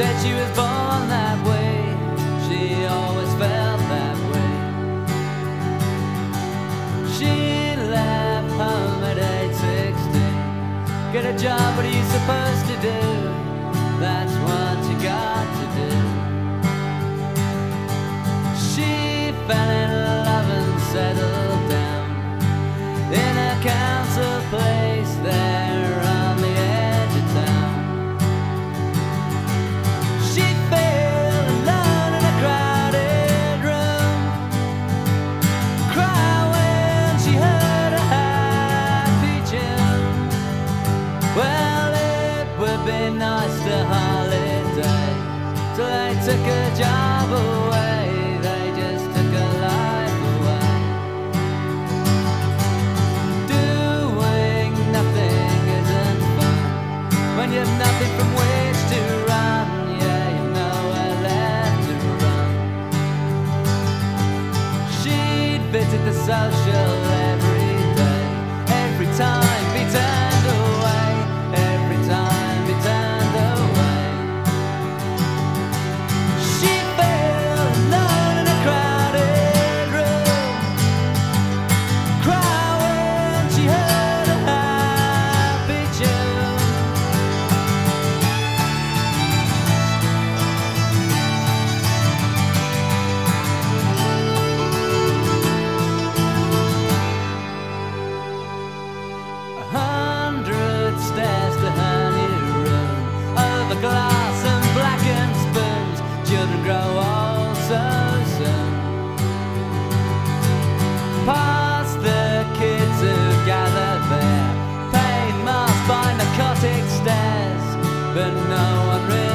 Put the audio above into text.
said she was born that way. She always felt that way. She left home at age 16. Get a job, what are you supposed to do? That's what you got to do. She fell in love and settled down in a council place there on the edge of town. She fell alone in a crowded room, cry when she heard a happy tune. Well, it would be nice to holiday, so they took her job away. They just took her life away. Doing nothing isn't fun when you've nothing from which to run. Yeah, you've nowhere left to run. She'd visit the social every day, every time be turned away, every time be turned away. She fell alone in a crowded room, cry when she heard a happy tune. A 100 stairs to her new room, over glass and blackened spoons. Children grow old so soon. Past the kids who gather there, paid masked by narcotic stares, but no one really